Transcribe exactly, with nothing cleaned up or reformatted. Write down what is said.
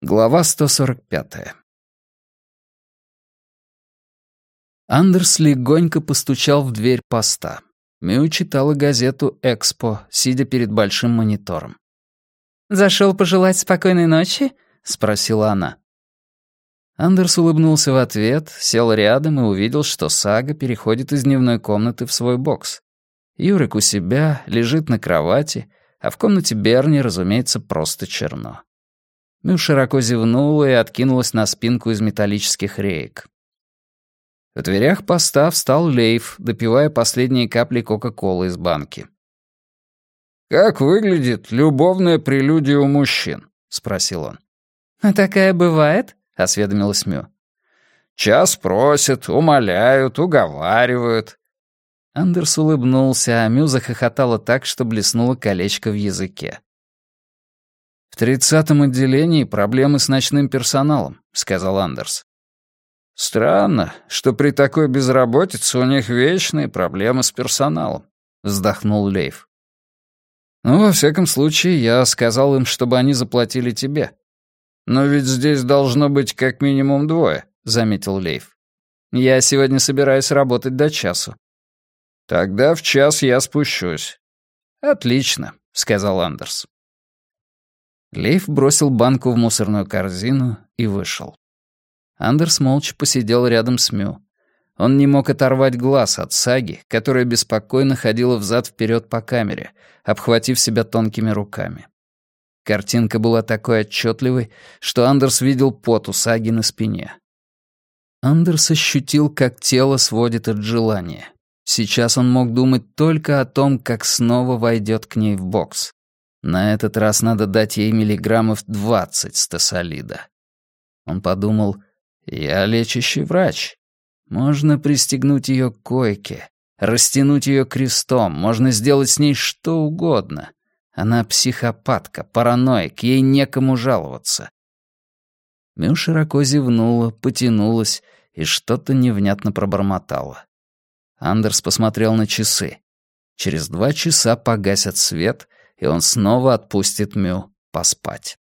Глава сто сорок пятая. Андерс легонько постучал в дверь поста. Мю читала газету «Экспо», сидя перед большим монитором. «Зашел пожелать спокойной ночи?» — спросила она. Андерс улыбнулся в ответ, сел рядом и увидел, что Сага переходит из дневной комнаты в свой бокс. Юрик у себя, лежит на кровати, а в комнате Берни, разумеется, просто черно. Мю широко зевнула и откинулась на спинку из металлических реек. В дверях поста встал Лейф, допивая последние капли Кока-Колы из банки. «Как выглядит любовная прелюдия у мужчин?» — спросил он. «А такая бывает?» — осведомилась Мю. «Час просят, умоляют, уговаривают». Андерс улыбнулся, а Мю захохотала так, что блеснуло колечко в языке. «В тридцатом отделении проблемы с ночным персоналом», — сказал Андерс. «Странно, что при такой безработице у них вечные проблемы с персоналом», — вздохнул Лейф. «Ну, во всяком случае, я сказал им, чтобы они заплатили тебе». «Но ведь здесь должно быть как минимум двое», — заметил Лейф. «Я сегодня собираюсь работать до часу». «Тогда в час я спущусь». «Отлично», — сказал Андерс. Лейф бросил банку в мусорную корзину и вышел. Андерс молча посидел рядом с Мю. Он не мог оторвать глаз от Саги, которая беспокойно ходила взад-вперед по камере, обхватив себя тонкими руками. Картинка была такой отчетливой, что Андерс видел пот у Саги на спине. Андерс ощутил, как тело сводит от желания. Сейчас он мог думать только о том, как снова войдет к ней в бокс. На этот раз надо дать ей миллиграммов двадцать стасолида. Он подумал, я лечащий врач. Можно пристегнуть ее к койке, растянуть ее крестом, можно сделать с ней что угодно. Она психопатка, параноик, ей некому жаловаться. Мю широко зевнула, потянулась и что-то невнятно пробормотала. Андерс посмотрел на часы. Через два часа погасят свет, и он снова отпустит Мю поспать.